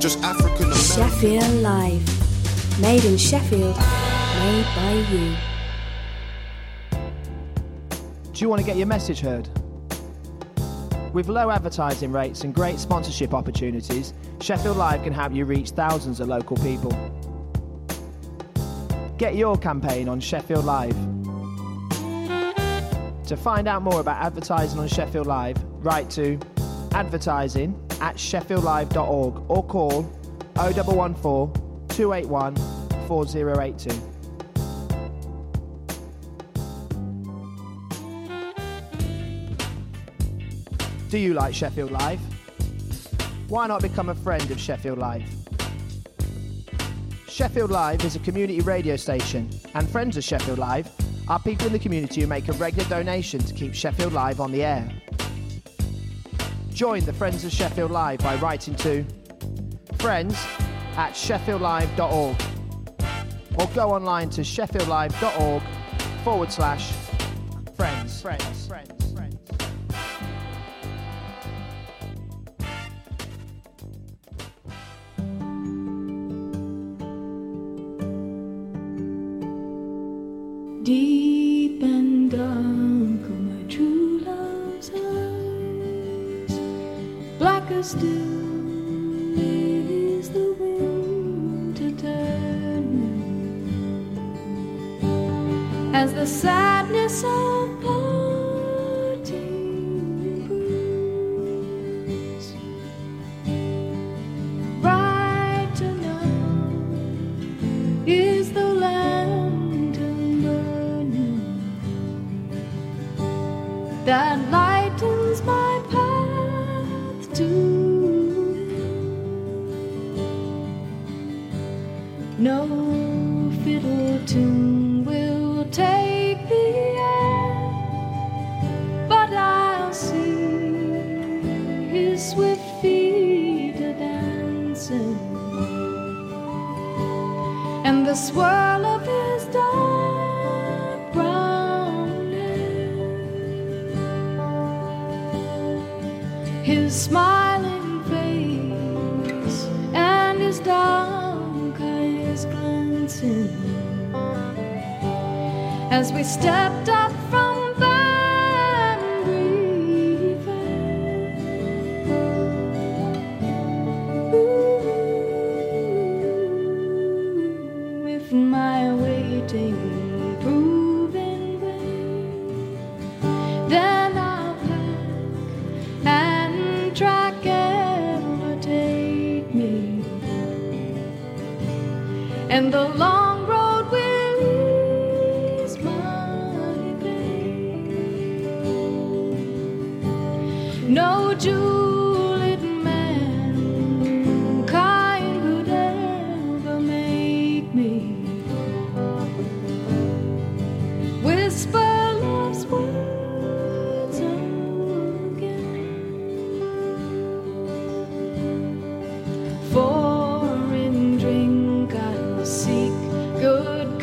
just African American. Sheffield Live. Made in Sheffield. Made by you. Do you want to get your message heard? With low advertising rates and great sponsorship opportunities, Sheffield Live can help you reach thousands of local people. Get your campaign on Sheffield Live. To find out more about advertising on Sheffield Live, write to advertising@sheffieldlive.org or call 0114 281 4082. Do you like Sheffield Live? Why not become a friend of Sheffield Live? Sheffield Live is a community radio station, and friends of Sheffield Live are people in the community who make a regular donation to keep Sheffield Live on the air. Join the Friends of Sheffield Live by writing to friends@sheffieldlive.org or go online to sheffieldlive.org/friends. Deep and dark are my true love's eyes, blacker still is the winter turning, as the sadness of parting proves. Brighter now is the lantern burning that lightens my path to no fiddle tune will take the air, but I'll see his swift feet a dancing, and the swirl of his dark brown hair, his smiling face and his dark eyes glancing, as we stepped up from Banbury Fair. Ooh, if my waiting prove in vain, then I'll pack and track ever take me, and the long road will ease my pain. No julep mankind could ever make me whisper love's words again. For in drink I'll seek good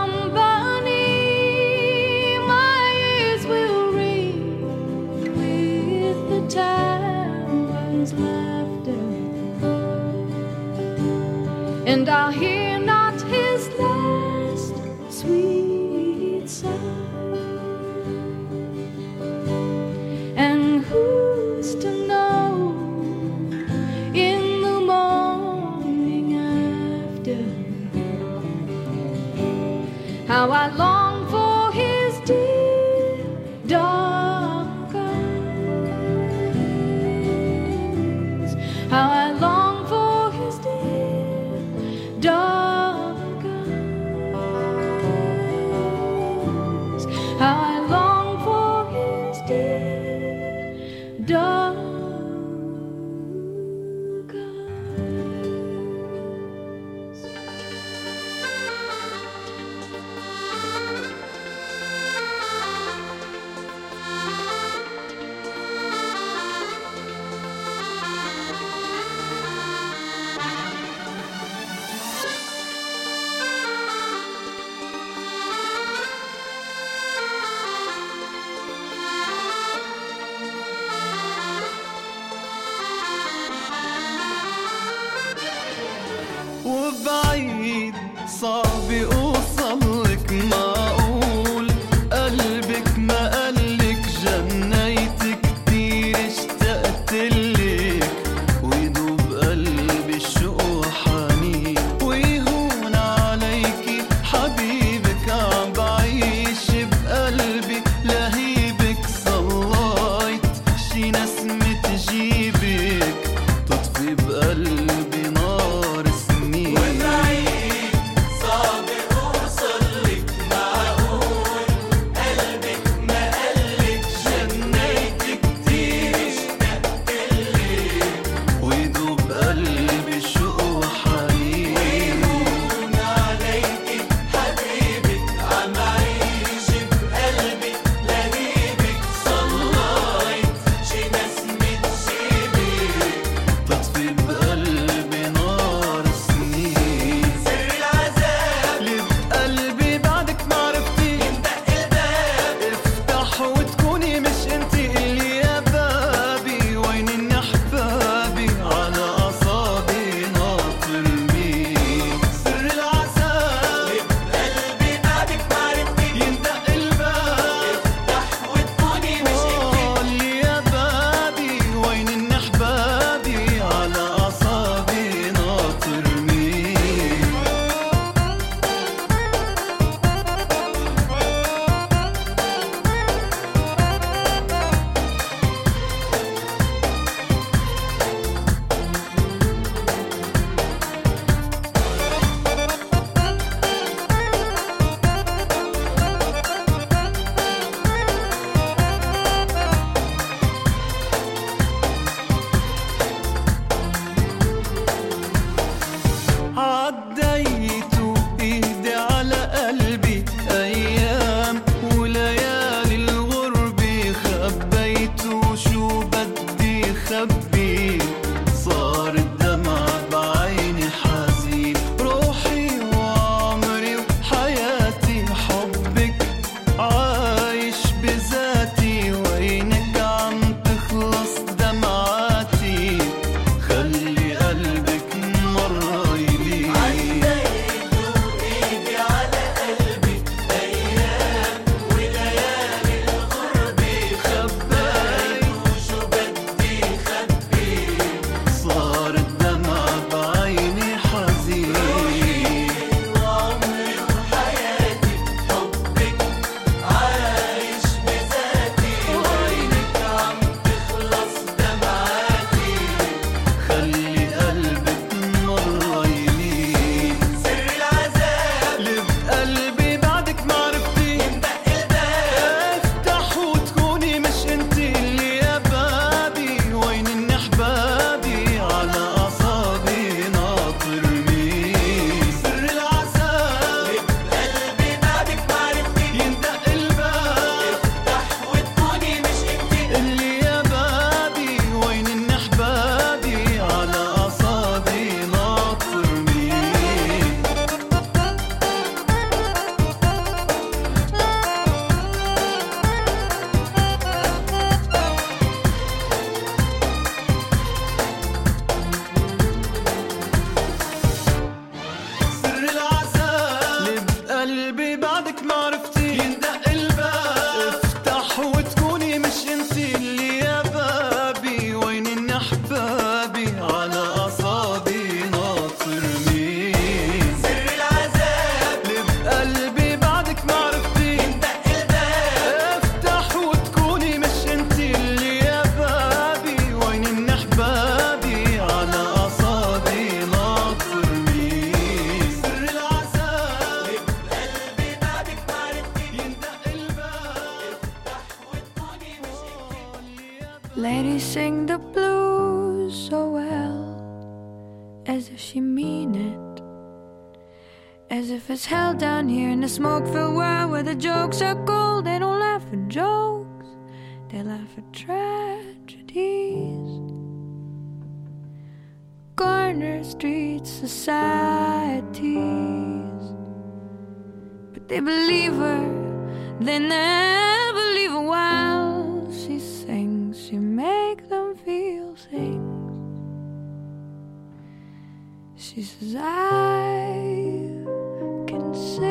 company, my ears will ring with the tavern's laughter, and I'll hear not his last sweet sigh. And who's to know in the morning after how I long for his dear dark eyes, how I long for his dear dark eyes, how I long for his dear dark eyes. وبعيد صعب اوصلك، معقول قلبك ما قالك جنيت كتير اشتقتلك، ويدوب قلبي الشوق وحنين، ويهون عليكي حبيبك عم بعيش بقلبي لهيبك، صلايت شي نسمة جيبك تطفي بقلبي نار سنين. وبعيد صعب اوصلك، معقول قلبك ما قالك جنيت كتير اشتقتلك، ويدوب قلبي الشوق وحنين، ويهون عليكي حبيبك عم بعيش بقلبي لهيبك، صلايت شي نسمة جيبك تطفي بقلبي نار سنين. سر العذاب اللي بقلبي بعدك معرفتي، يندق الباب افتح وتكوني مش انتي، اللي يا بابي وين احبابي على اعصابي ناطر مين. سر العذاب اللي بقلبي بعدك معرفتي، يندق الباب افتح وتكوني مش انتي، اللي يا بابي وين احبابي على اعصابي ناطر مين. عديت ايدي على قلبي ايام وليالي الغربة، خبيت وشو بدي خبي، صار الدمع بعيني حزين، روحي وعمري وحياتي حبك عايش بذاتي، وينك عم تخلص دمعاتي، خلي قلبك مرة يلي. عديت ايدي على قلبي ايام وليالي الغربة، خبيت وشو بدي خبي، صار الدمع بعيني حزين، وعمري وحياتي حبك عايش بذاتي، وينك عم تخلص دمعاتي، خلي قلبك مرة يلين. سر العذاب اللي بقلبي بعدك معرفتي، يندق الباب افتح وتكوني مش انتي، اللي يا بابي وين احبابي على اعصابي ناطر مين. سر العذاب اللي بقلبي بعدك معرفتي، يندق الباب افتح وتكوني مش انتي، اللي يا بابي وين احبابي على اعصابي ناطر مين. سر العذاب اللي بقلبي بعدك معرفتي، يندق الباب افتح وتكوني مش انتي، اللي يا بابي وين احبابي على اعصابي ناطر مين. سر العذاب اللي بقلبي بعدك معرفتي، يندق الباب افتح وتكوني مش انتي، اللي يا بابي وين احبابي على اعصابي ناطر مين. سر العذاب اللي بقلبي بعدك معرفتي، يندق الباب افتح وتكوني مش انتي، اللي يا Ladies sing the blues so well, as if she mean it, as if it's hell down here in the smoke-filled world where the jokes are gold. They don't laugh at jokes, they laugh at tragedies. Corner street societies, but they believe her, they never believe her while she sings. She make them feel things. She says, I can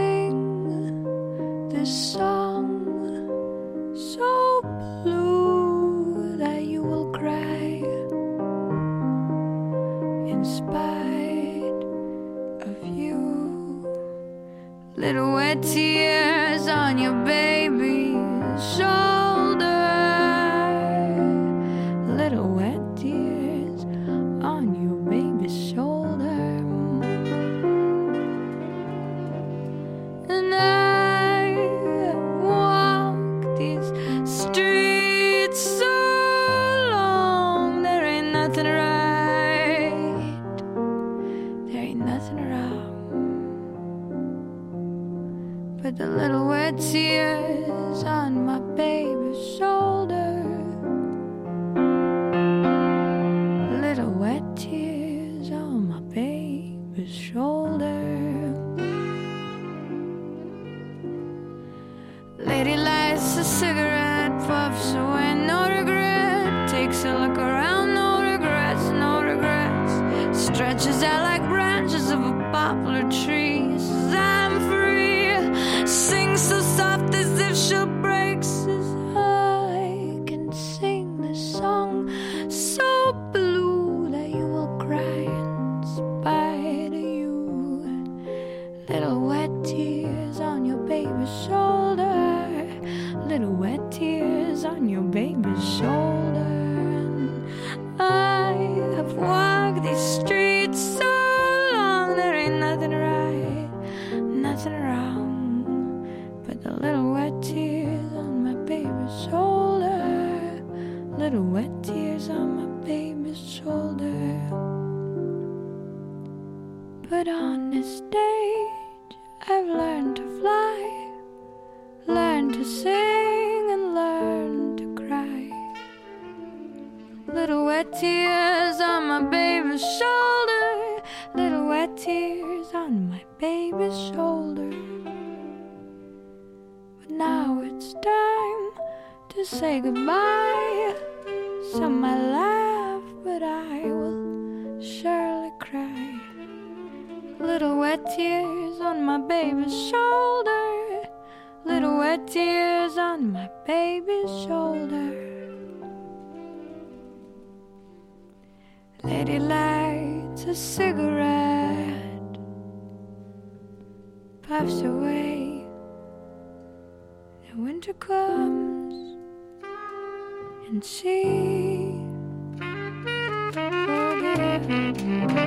sing this song so blue that you will cry in spite of you. Little wet tears on your baby's shoulder. Little wet tears on your baby's shoulder. And I walk these streets so long, there ain't nothing right, there ain't nothing wrong, but the little wet tears on my baby's shoulder. Little wet tears on my baby's shoulder. Lady lights a cigarette, puffs away, no regret. Takes a look around, no regrets, no regrets. Stretches out like branches of a poplar tree. Says I'm free, sings so soft as if she'll break. Says I can sing this song so blue that you will cry in spite of you. Little wet tears on your baby's shoulder. Little wet tears on your baby's shoulder. I have walked these streets so long, there ain't nothing right, nothing wrong, but the little wet tears on my baby's shoulder. Little wet tears on my baby's shoulder. But on this stage I've learned to fly, learn to sing and learn to cry. Little wet tears on my baby's shoulder. Little wet tears on my baby's shoulder. But now it's time to say goodbye. Some might laugh, but I will surely cry. Little wet tears on my baby's shoulder. Little wet tears on my baby's shoulder. Lady lights a cigarette, puffs away. And winter comes and she forgets.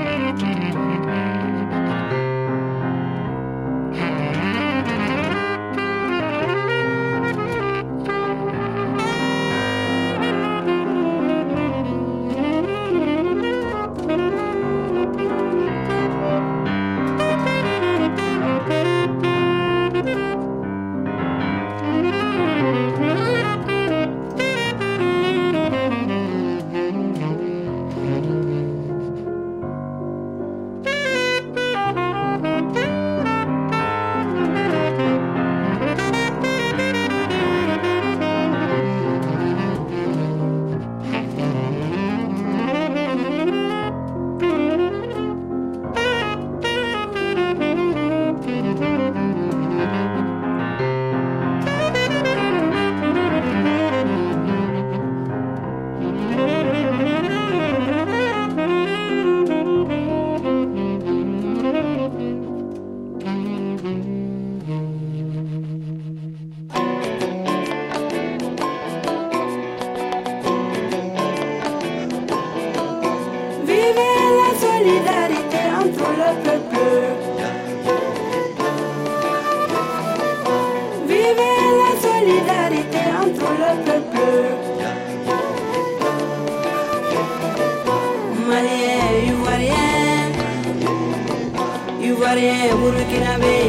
Ivoirien, Burkinabé,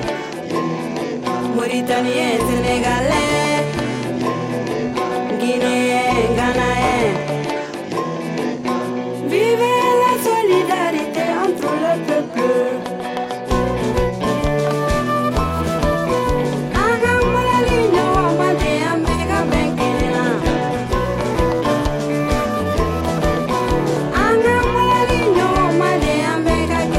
Mauritanien, Sénégalais, Guinéen, Ghanaen. Vivez la solidarité entre le peuple. Make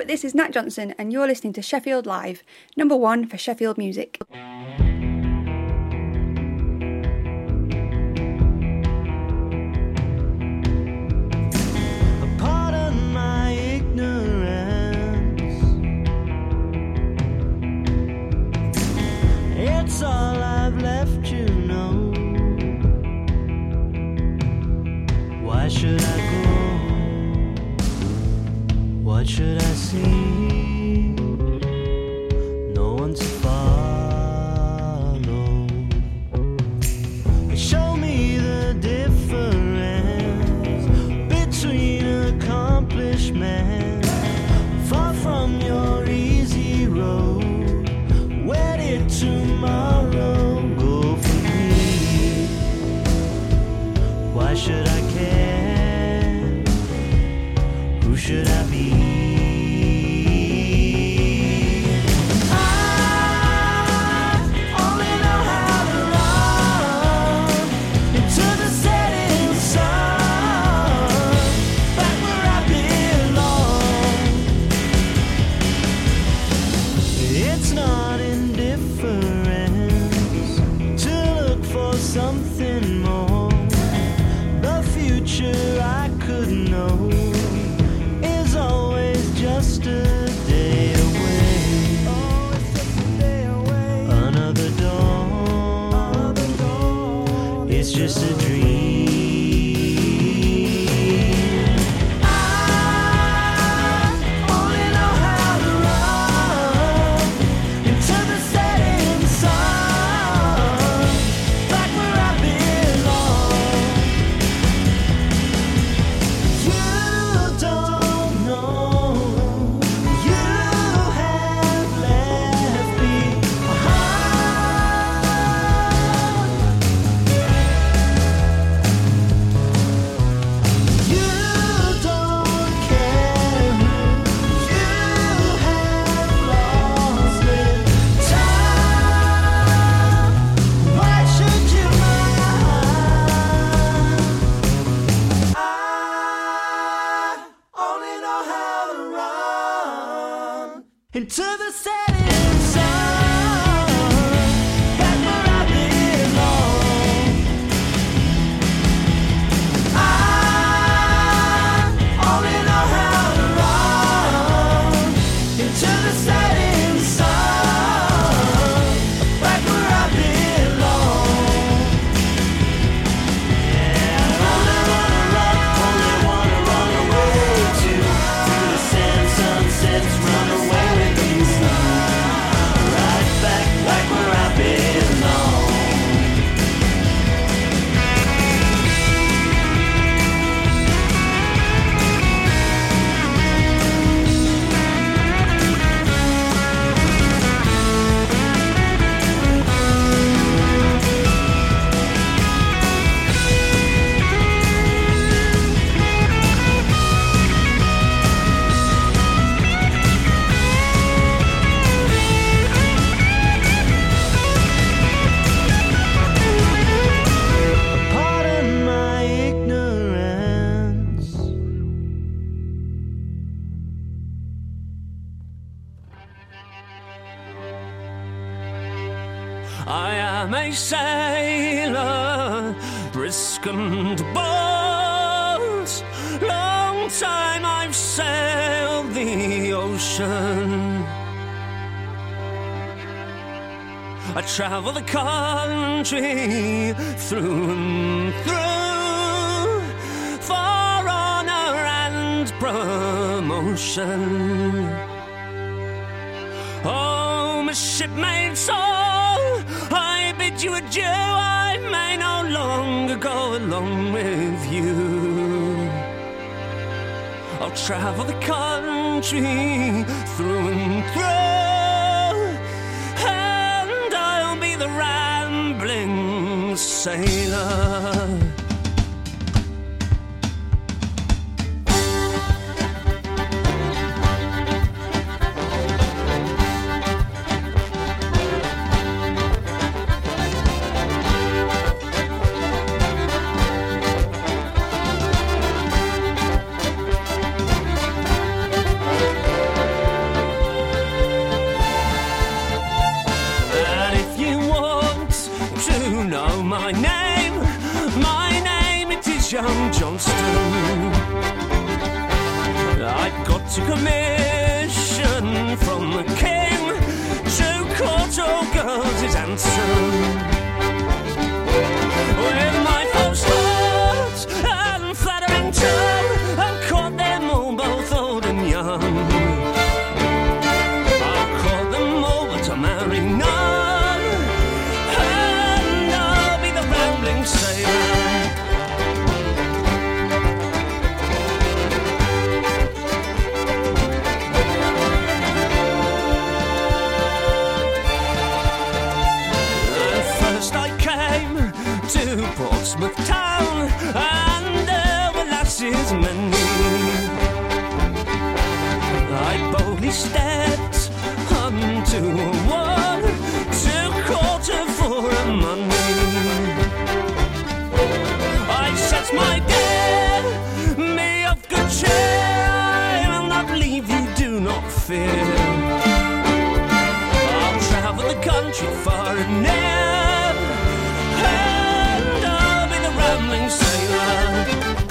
this is Nat Johnson and you're listening to Sheffield Live, number 1 for Sheffield music. Pardon my ignorance, it's all I've left you know. Why should I go? What should I see? No one to follow. Show me the difference between accomplishment. Far from your easy road. Where did tomorrow go for me? Why should I care? Who should I be? Something more. The future I could know is always just a day away. Oh, it's just a day away. Another dawn. It's just a dream. Into the setting sun, back where I belong. I only know how to run. Into the setting sun, back where I belong. Yeah, I only wanna run away to through the sand, sunsets, run away. I am a sailor, brisk and bold. Long time I've sailed the ocean. I travel the country through and through for honor and promotion. Oh, my shipmate soul, I bid you adieu. I may no longer go along with you. I'll travel the country through and through, and I'll be the rambling sailor. Johnston. I've got to commission from the king to court all girls his answer. With my false heart and flattering tongue, I've caught them all, both old and young. I'll call them all, but I'll marry none, and I'll be the rambling sailor. To Portsmouth town, and there were lasses many. I boldly stepped unto one to court her for her money. I said, my dear, me of good cheer, I will not leave you, do not fear. I'll travel the country far and near, rambling sailor.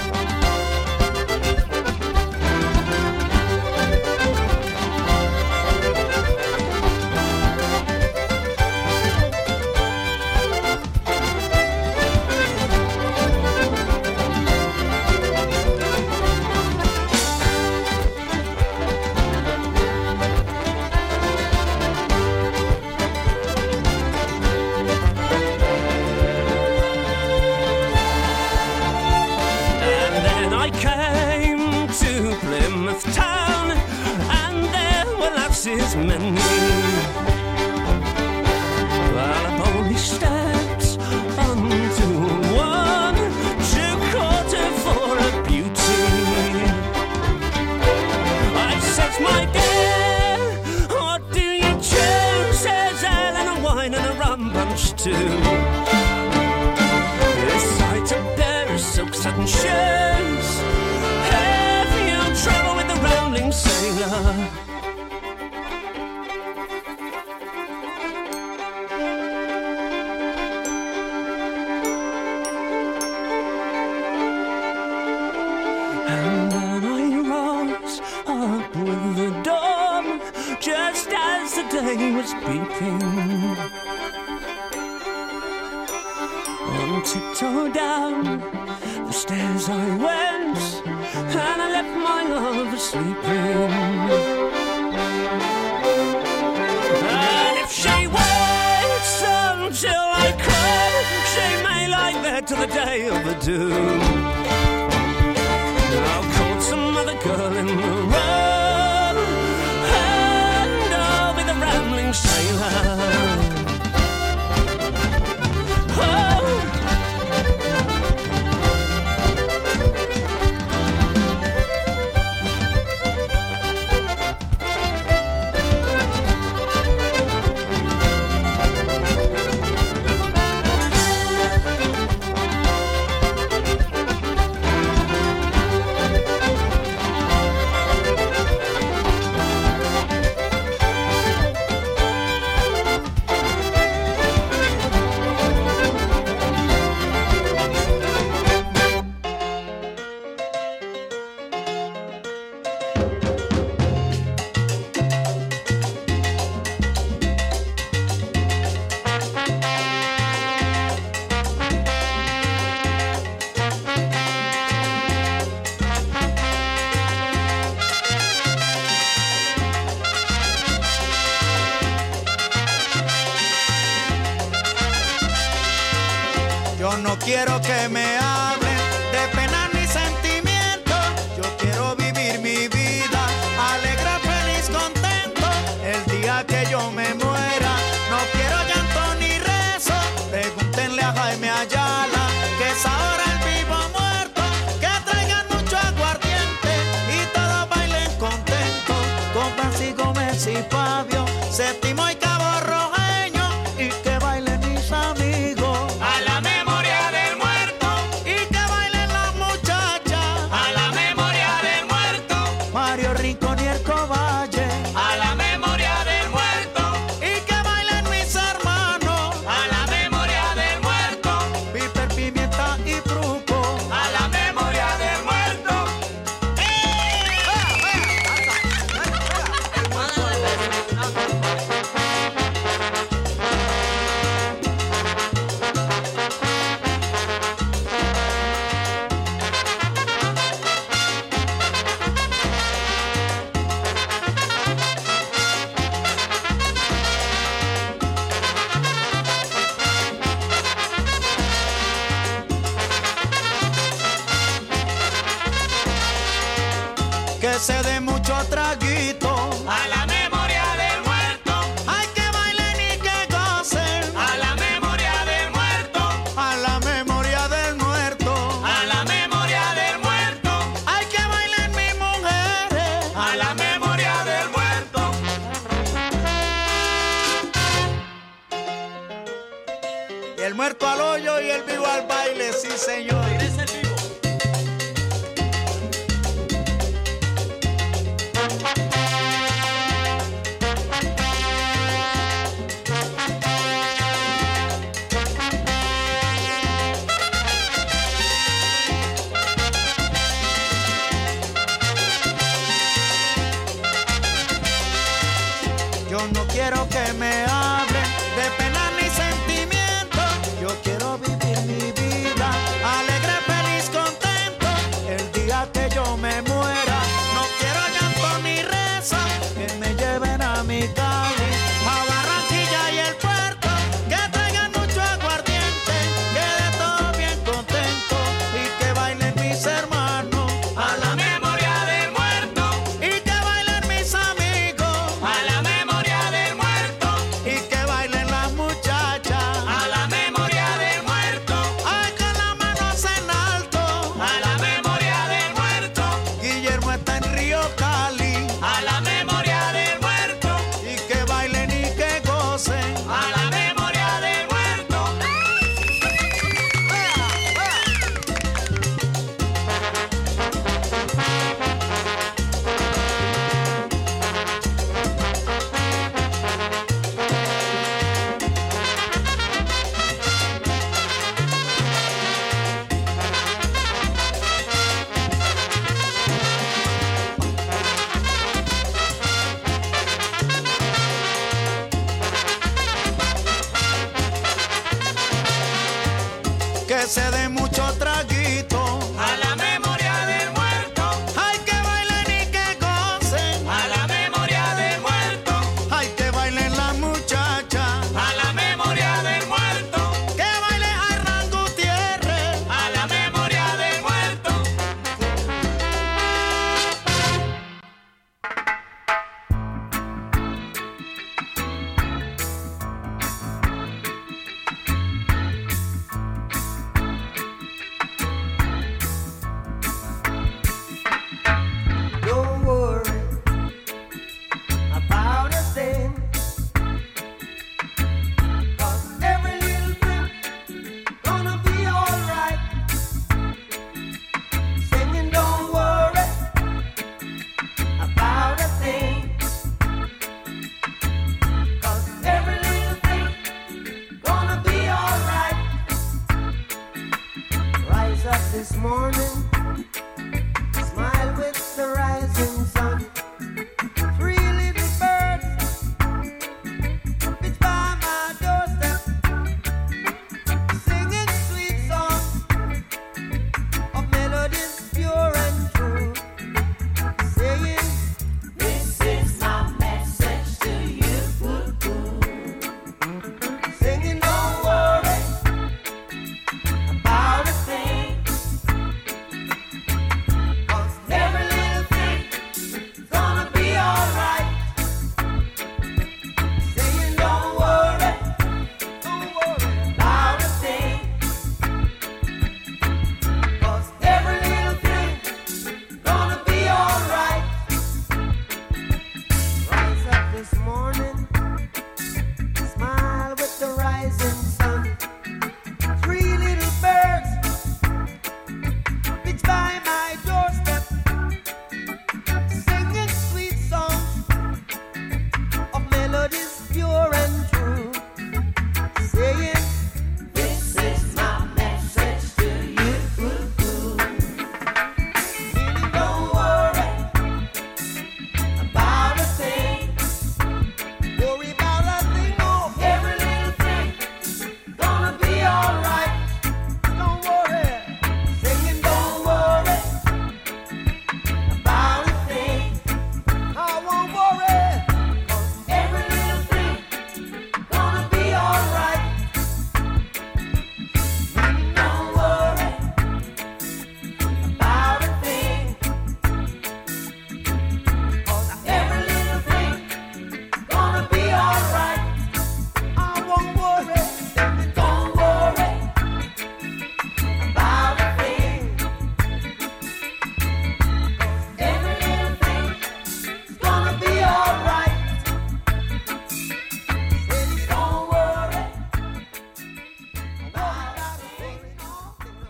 Town, and there were lasses many. Well, I've only stepped unto one to court her for her beauty. I said, my dear, what do you choose? Says ale and a wine and a rum punch too. This sight of bear is silk satin shoes. Trouble with the rambling sailor. And then I rose up with the dawn, just as the day was peeping. On tiptoe down the stairs I went, and I left my lover sleeping. And if she waits until I come, she may lie there till the day of the doom. I'll call some other girl in the room, and I'll be the rambling sailor. Quiero que me hablen de pena ni sentimiento. Yo quiero vivir mi vida alegre, feliz, contento. El día que yo me muera, no quiero llanto ni rezo. Pregúntenle a Jaime Ayala, que es ahora el vivo muerto. Que traigan mucho aguardiente y todos bailen contentos. Con Francis Gómez y Fabio, Séptimo y Cabo Rojeño, y que bailen mis amigos. A la memoria del muerto, y que que se dé mucho traguito. A la memoria del muerto. Hay que bailen y que gocen. A la memoria del muerto. A la memoria del muerto. A la memoria del muerto. Hay que bailen mis mujeres. A la memoria del muerto. Y el muerto al hoyo y el vivo al baile, sí señor. Yo no quiero que me hablen de pena ni sentimiento. Yo quiero vivir mi vida alegre, feliz, contento. El día que yo me muera, no quiero llanto ni reza. Que me lleven a mi Cali, a Barranquilla y el puerto. Que traigan mucho aguardiente, que de todo bien contento. Y que bailen mis hermanos A la memoria del muerto. y que bailen mis amigos A la memoria del muerto. y que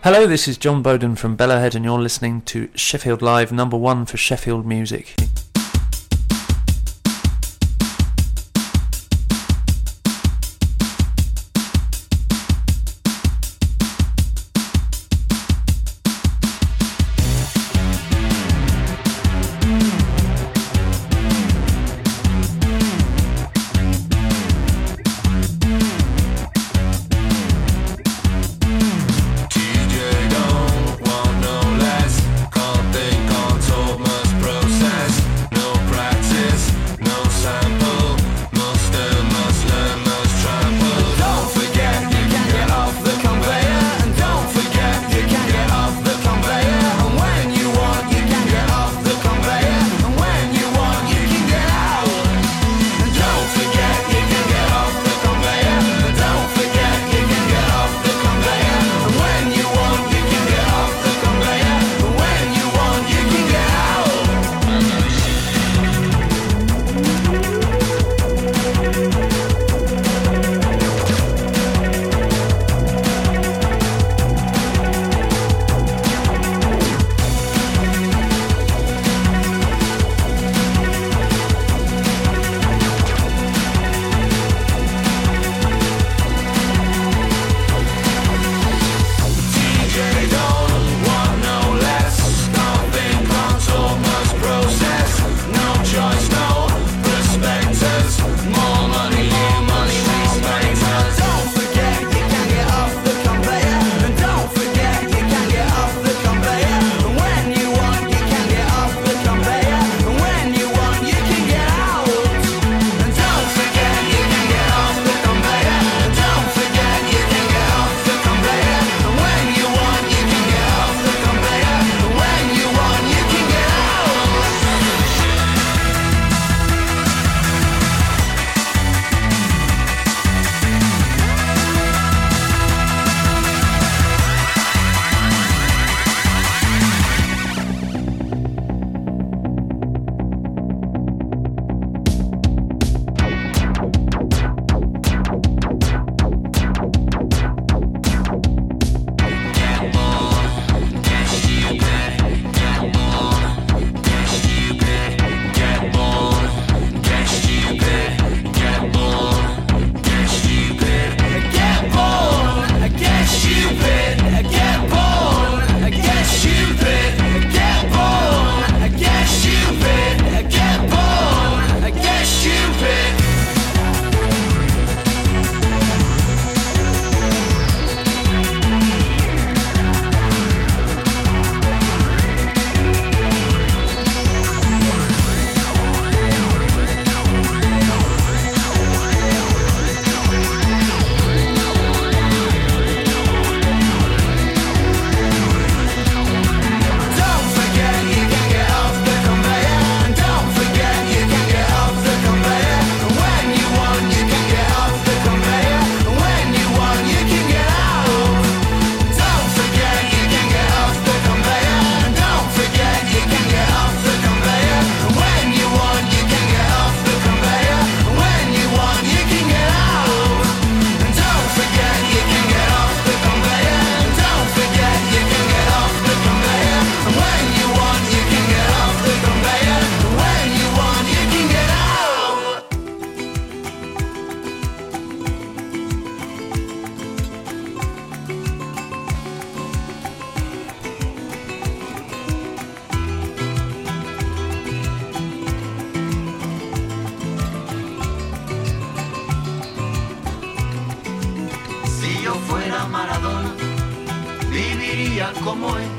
Hello, this is John Bowden from Bellahead and you're listening to Sheffield Live, #1 for Sheffield Music. viviría como él.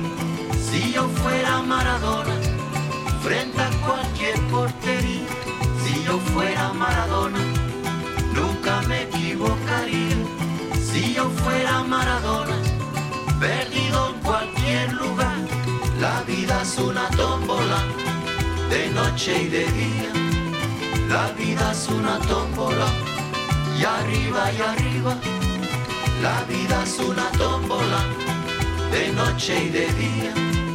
Si yo fuera Maradona, frente a cualquier portería. Si yo fuera Maradona, nunca me equivocaría. Si yo fuera Maradona, perdido en cualquier lugar. La vida es una tómbola, de noche y de día. La vida es una tómbola, y arriba y arriba. La vida es una tómbola, de noche y de día.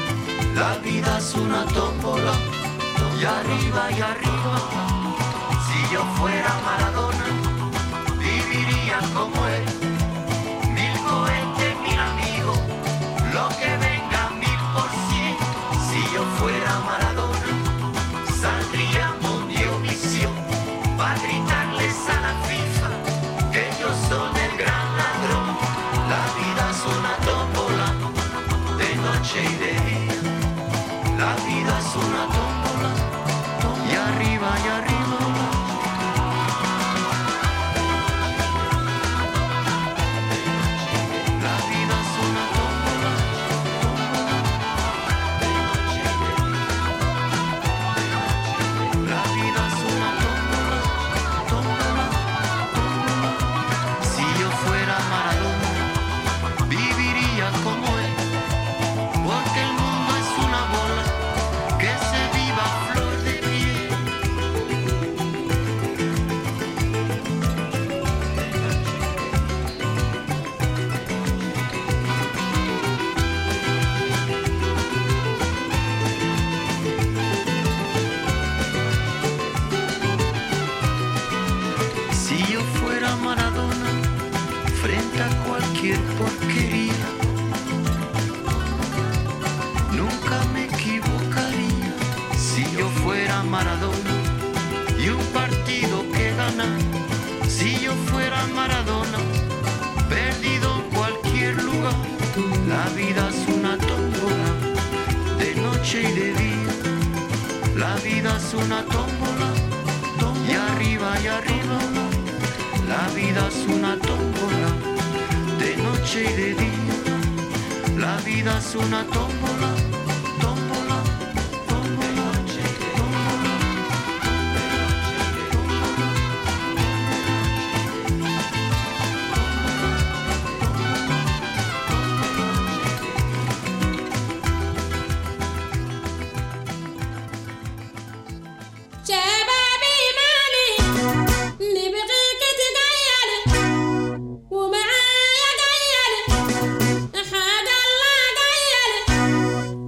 La vida es una tómbola, y arriba y arriba. Si yo fuera Maradona, viviría como él. 1000 cohetes, 1000 amigos, La vida es una tómbola, y arriba y arriba. La vida es una tómbola, la vida es una tómbola, tómbola, tómbola. Si yo fuera Maradona, viviría como él, porque el mundo es una bola que se viva a flor de piel. Si yo fuera Maradona, frente a cualquier porquería, nunca me equivocaría. Si yo fuera Maradona y un partido que gana, si yo fuera Maradona, perdido en cualquier lugar. La vida es una tómbola, de noche y de día. La vida es una tómbola, y arriba y arriba. La vida es una tómbola, de noche y de día. La vida es una tómbola, tómbola, tómbola, tómbola. شبابي مالي نبغيك تغيري ومعايا غيري حاجة الله غيري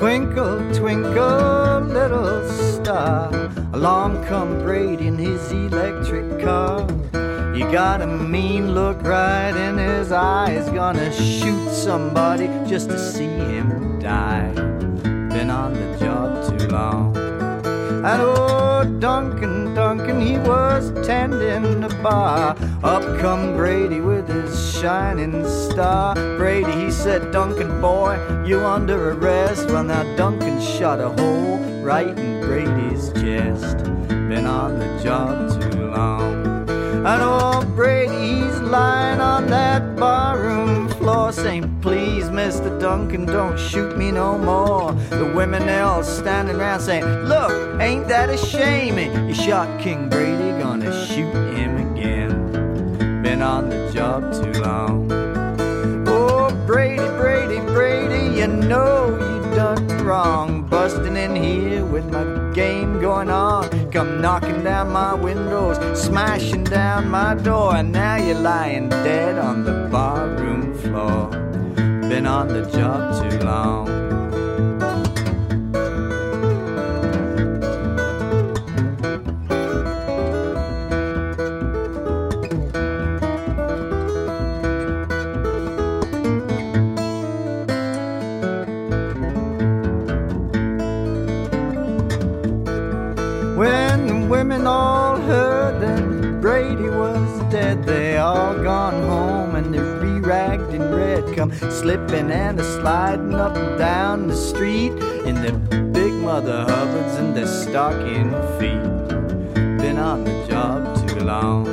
Twinkle, twinkle, little star, along come Brady in his electric car. You got a mean look right in his eyes, gonna shoot somebody just to see him die. Been on the job too long. And oh, Duncan, he was tending the bar. Up come Brady with his shining star. Brady, he said, Duncan, boy, you under arrest. Well, now Duncan shot a hole right in Brady's chest. Been on the job too long. And oh, Brady, he's lying on that barroom floor saying, please, Mr. Duncan, don't shoot me no more. The women, they're all standing around saying, look, ain't that a shame? You shot King Brady, gonna shoot him again. Been on the job too long. Oh, Brady, Brady, Brady, you know you done wrong. Busting in here with my game going on. Come knocking down my windows, smashing down my door. And now you're lying dead on the barroom floor. Been on the job too long. Women all heard that Brady was dead. They all gone home and they're re-ragged in red, come slipping and sliding up and down the street in their big Mother Hubbards and their stocking feet. Been on the job too long.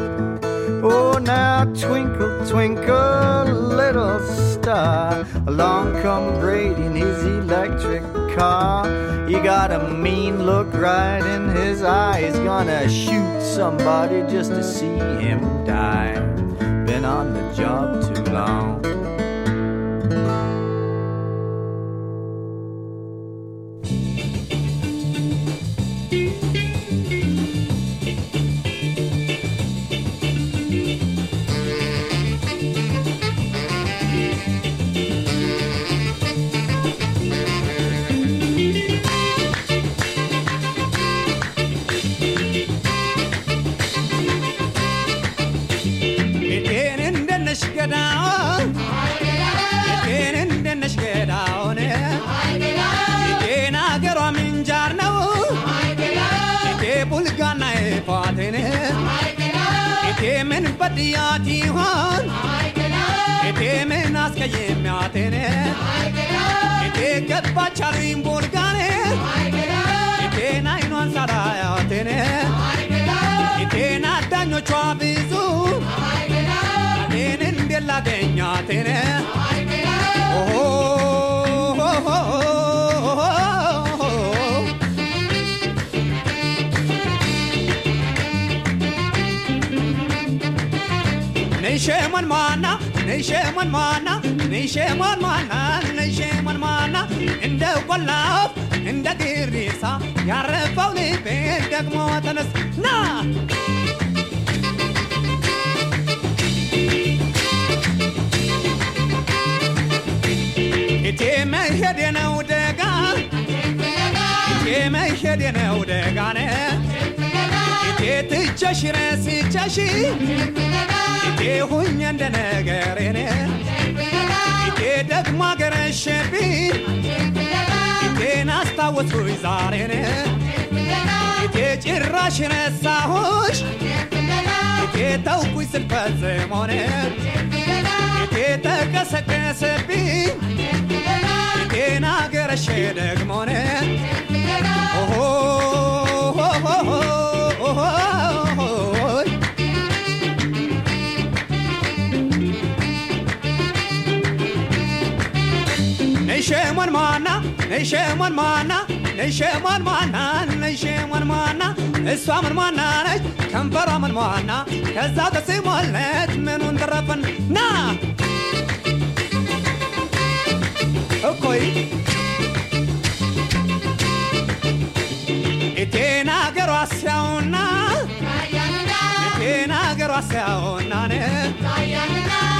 Oh, now twinkle, twinkle, little star, along come Brady in his electric car. He got a mean look right in his eye. He's gonna shoot somebody just to see him die. Been on the job too long.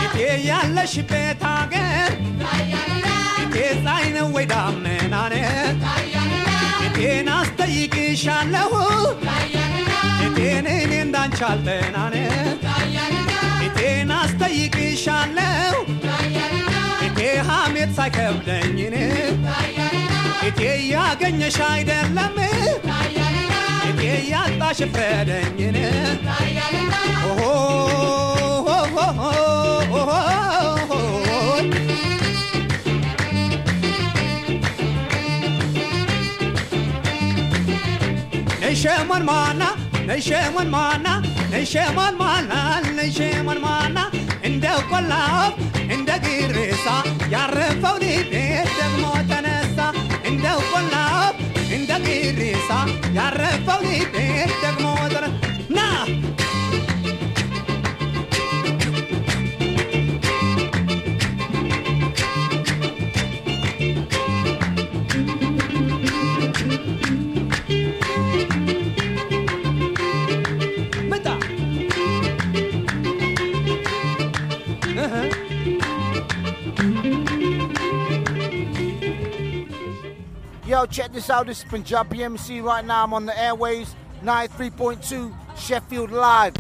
It's ጠይቅሻለሁ እቴን እኔ እንዳንቺ አልጠናነ እቴን አስጠይቅሻለሁ እቴ ሐሜት ሳይከብደኝን እቴ ያገኘሽ አይደለም እቴ ያጣሽ ፍረደኝን ነሸመን ማና ነሸመን ማና ነሸመን ማና ነሸመን ማና እንደ ቆላፍ እንደ ግሬሳ ያረፈው ልቤ ደግሞ ተነሳ እንደ ቆላፍ እንደ ግሬሳ ያረፈው ልቤ ደግሞ ተነሳ ና Yo, check this out. This is Punjabi MC. Right now I'm on the airwaves, 93.2 Sheffield Live.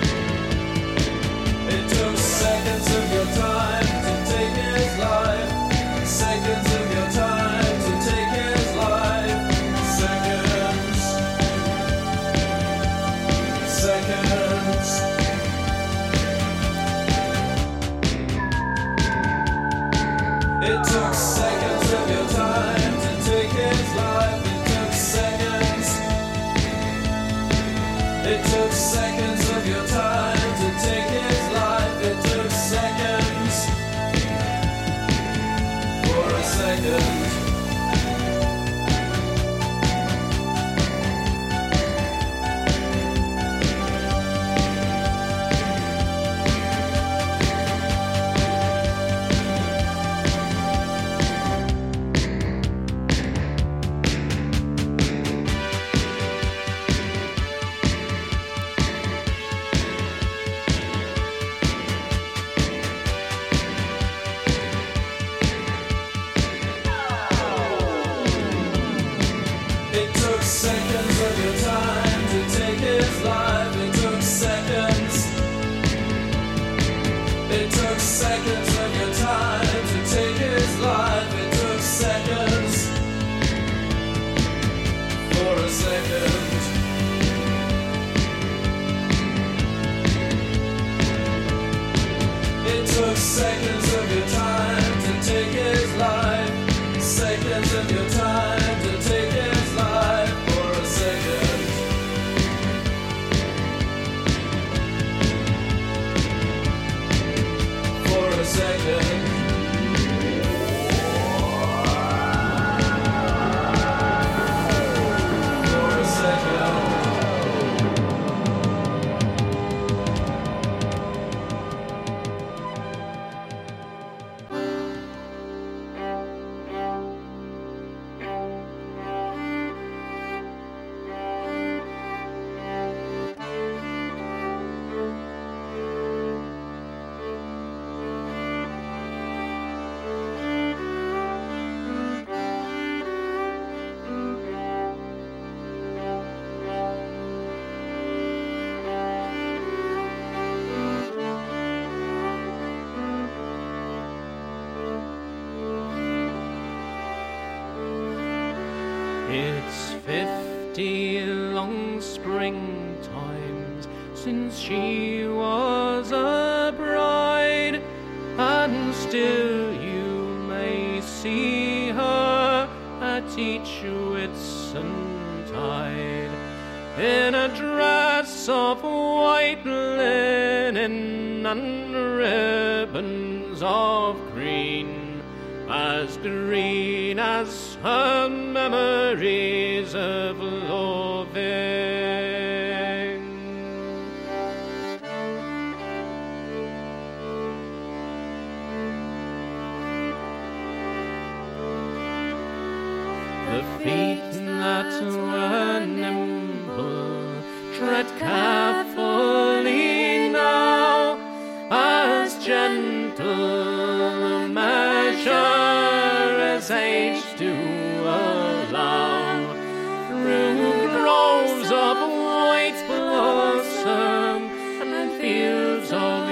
Seconds of your time to take his life. seconds of your time to take his life. It took seconds. For a second. It took seconds of your time to take his life. Seconds of your time to take his life. For a second. For a second. For a second. It's 50 long springtimes since she was a bride, and still you may see her at each Whitsuntide in a dress of white linen and ribbons of green as her memories of loving. The feet that were nimble tread carefully now, as gentle a measure as age do